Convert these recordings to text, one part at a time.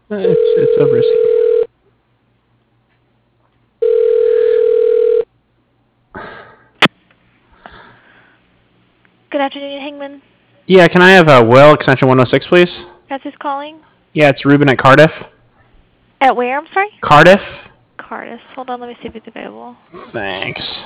It's a risky. Good afternoon, Hangman. Yeah, can I have a Will extension 106, please? That's who's calling. Yeah, it's Ruben at Cardiff. At where? I'm sorry. Cardiff. Cardiff. Hold on, let me see if it's available. Thanks.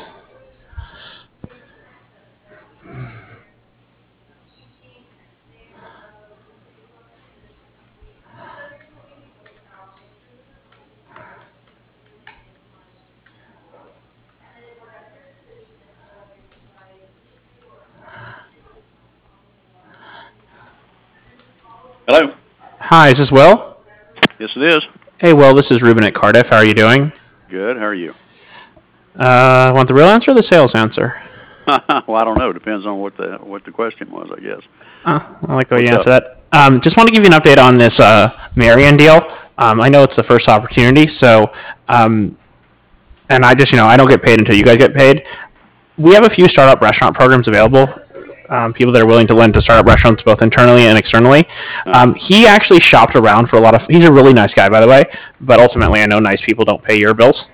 Hello. Hi, is this Will? Yes, it is. Hey, Will, this is Ruben at Cardiff. How are you doing? Good. How are you? Want the real answer or the sales answer? Well, I don't know. Depends on what the question was, I guess. I like the way you answer that. Just want to give you an update on this Marion deal. I know it's the first opportunity, so and I just I don't get paid until you guys get paid. We have a few startup restaurant programs available. People that are willing to lend to startup restaurants both internally and externally. He actually shopped around for a lot of. He's a really nice guy, by the way. But ultimately, I know nice people don't pay your bills.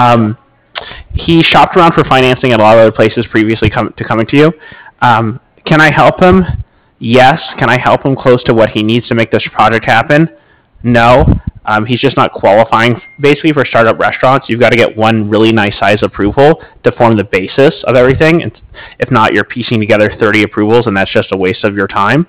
He shopped around for financing at a lot of other places previously coming to you. Can I help him? Yes. Can I help him close to what he needs to make this project happen? No. He's just not qualifying. Basically, for startup restaurants, you've got to get one really nice size approval to form the basis of everything. And if not, you're piecing together 30 approvals, and that's just a waste of your time.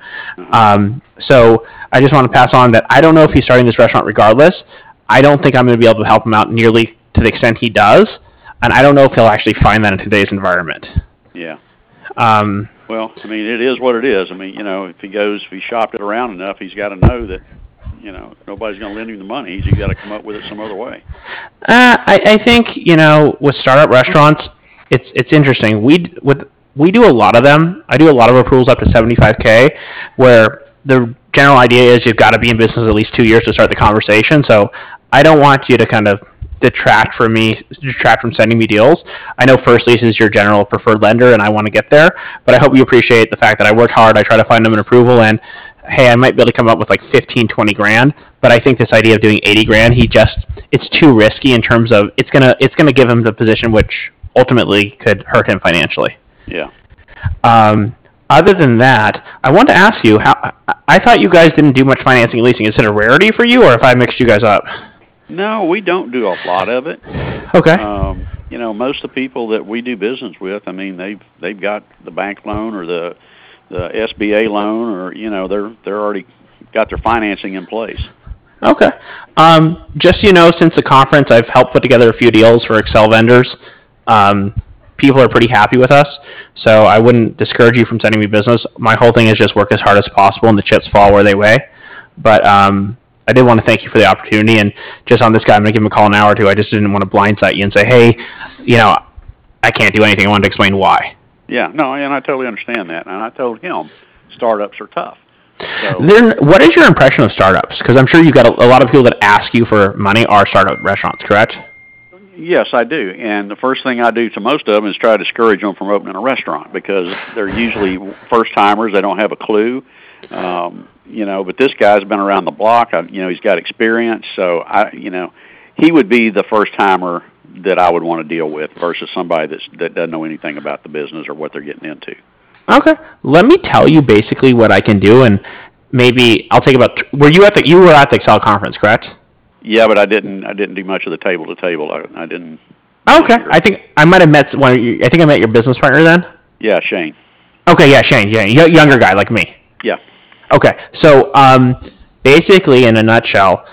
So I just want to pass on that I don't know if he's starting this restaurant regardless. I don't think I'm going to be able to help him out nearly to the extent he does. And I don't know if he'll actually find that in today's environment. Yeah. Well, I mean, it is what it is. I mean, if he shopped it around enough, he's got to know that, nobody's going to lend him the money. He's got to come up with it some other way. I think, with startup restaurants, it's interesting. We do a lot of them. I do a lot of approvals up to $75K, where the general idea is you've got to be in business at least 2 years to start the conversation. So I don't want you to kind of detract from sending me deals. I know First Lease is your general preferred lender, and I want to get there. But I hope you appreciate the fact that I worked hard. I try to find them an approval, and hey, I might be able to come up with like 15, 20 grand. But I think this idea of doing 80 grand, it's too risky in terms of it's gonna give him the position which ultimately could hurt him financially. Yeah. Other than that, I want to ask you how. I thought you guys didn't do much financing and leasing. Is it a rarity for you, or if I mixed you guys up? No, we don't do a lot of it. Okay. Most of the people that we do business with, I mean, they've got the bank loan or the SBA loan, or they're already got their financing in place. Okay. Just since the conference, I've helped put together a few deals for Excel vendors. People are pretty happy with us, so I wouldn't discourage you from sending me business. My whole thing is just work as hard as possible, and the chips fall where they weigh. But I did want to thank you for the opportunity, and just on this guy, I'm going to give him a call in an hour or two. I just didn't want to blindside you and say, hey, I can't do anything. I wanted to explain why. Yeah, no, and I totally understand that. And I told him startups are tough. So, then what is your impression of startups? Because I'm sure you've got a lot of people that ask you for money are startup restaurants, correct? Yes, I do. And the first thing I do to most of them is try to discourage them from opening a restaurant because they're usually first-timers. They don't have a clue. But this guy's been around the block. He's got experience. So, he would be the first-timer that I would want to deal with versus somebody that doesn't know anything about the business or what they're getting into. Okay. Let me tell you basically what I can do, and maybe I'll take about. You were at the Excel conference, correct? Yeah, but I didn't do much of the table to table. I didn't. Okay. I think I might have met one. I think I met your business partner then. Yeah, Shane. Okay. Yeah, Shane. Yeah, younger guy like me. Yeah. Okay. So basically, in a nutshell,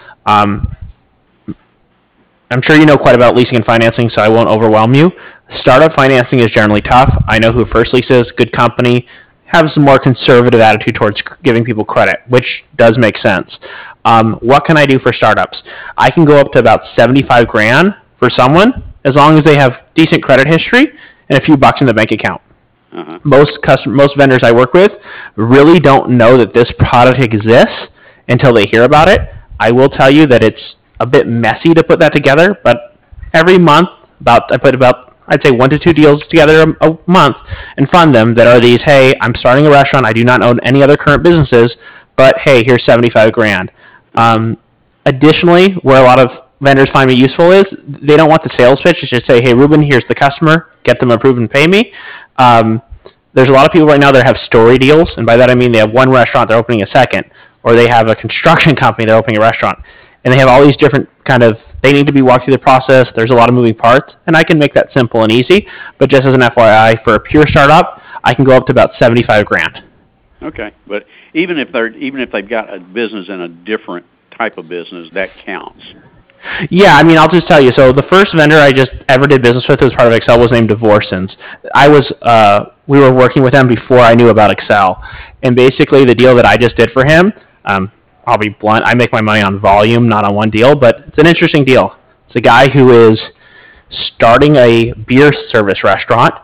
I'm sure you know quite about leasing and financing, so I won't overwhelm you. Startup financing is generally tough. I know who First Lease is, good company, have some more conservative attitude towards giving people credit, which does make sense. What can I do for startups? I can go up to about 75 grand for someone, as long as they have decent credit history and a few bucks in the bank account. Uh-huh. Most vendors I work with really don't know that this product exists until they hear about it. I will tell you that it's a bit messy to put that together, but every month, I put about, I'd say 1 to 2 deals together a month and fund them that are these, hey, I'm starting a restaurant, I do not own any other current businesses, but hey, here's 75 grand. Additionally, where a lot of vendors find me useful is they don't want the sales pitch. It's just say, hey, Ruben, here's the customer. Get them approved and pay me. There's a lot of people right now that have story deals, and by that I mean they have one restaurant, they're opening a second, or they have a construction company, they're opening a restaurant, and they have all these different they need to be walked through the process. There's a lot of moving parts, and I can make that simple and easy. But just as an FYI, for a pure startup, I can go up to about 75 grand. Okay, but even if they've got a business in a different type of business, that counts. Yeah, I mean, I'll just tell you. So the first vendor I just ever did business with as part of Excel was named Divorcens. We were working with them before I knew about Excel, and basically the deal that I just did for him, I'll be blunt, I make my money on volume, not on one deal, but it's an interesting deal. It's a guy who is starting a beer service restaurant,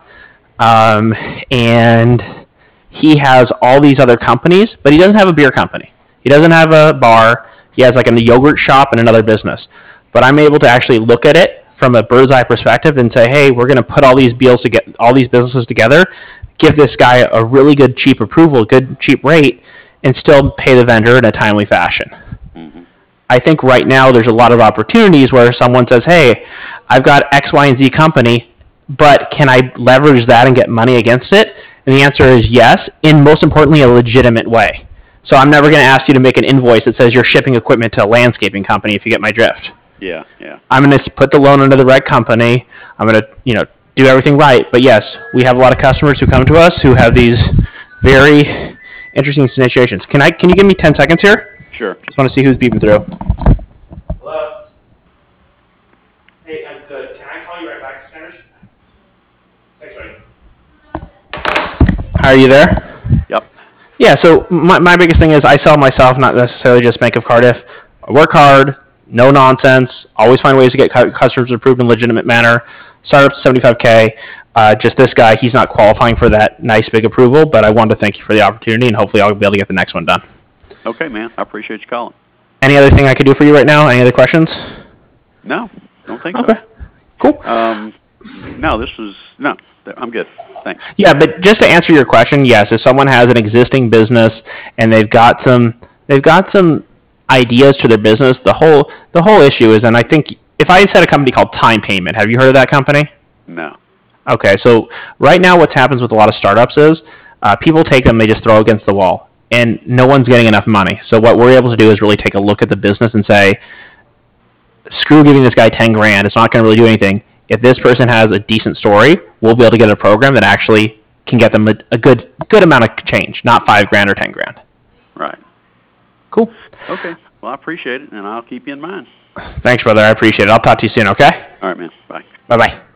and he has all these other companies, but he doesn't have a beer company. He doesn't have a bar. He has like a yogurt shop and another business. But I'm able to actually look at it from a bird's eye perspective and say, hey, we're going to put all these businesses together, give this guy a really good cheap approval, good cheap rate, and still pay the vendor in a timely fashion. Mm-hmm. I think right now there's a lot of opportunities where someone says, hey, I've got X, Y, and Z company, but can I leverage that and get money against it? And the answer is yes, in most importantly, a legitimate way. So I'm never going to ask you to make an invoice that says you're shipping equipment to a landscaping company, if you get my drift. Yeah, yeah. I'm going to put the loan under the right company. I'm going to, do everything right. But yes, we have a lot of customers who come to us who have these very interesting situations. Can you give me 10 seconds here? Sure. Just want to see who's beeping through. Hello? Hey, I'm good. Can I call you right back to finish? Thanks, buddy. Are you there? Yep. Yeah, so my biggest thing is I sell myself, not necessarily just Bank of Cardiff. I work hard, no nonsense, always find ways to get customers approved in a legitimate manner. Start up to 75K. Just this guy, he's not qualifying for that nice big approval, but I wanted to thank you for the opportunity, and hopefully I'll be able to get the next one done. Okay, man. I appreciate you calling. Any other thing I could do for you right now? Any other questions? No, don't think so. Okay, cool. No, I'm good. Thanks. Yeah, but just to answer your question, yes, if someone has an existing business and they've got some ideas to their business, the whole issue is, and I think if I said a company called Time Payment, have you heard of that company? No. Okay, so right now what happens with a lot of startups is people take them, they just throw against the wall, and no one's getting enough money. So what we're able to do is really take a look at the business and say, screw giving this guy 10 grand, it's not going to really do anything. If this person has a decent story, we'll be able to get a program that actually can get them a good amount of change, not 5 grand or 10 grand. Right. Cool. Okay. Well, I appreciate it, and I'll keep you in mind. Thanks, brother. I appreciate it. I'll talk to you soon, okay? All right, man. Bye. Bye-bye.